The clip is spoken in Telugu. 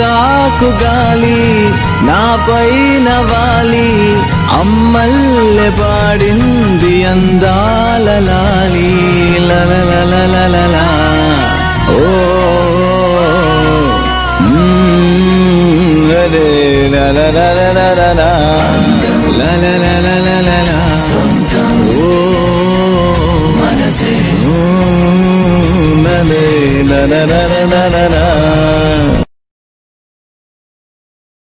తాకు గాలి నా పైన వాలి అమ్మల్లె పాడింది అందాల లాలి లలలలలలా ఓ రే లలలలలలా లలలలలలా ఓ మనసే ఓ లలలలలలా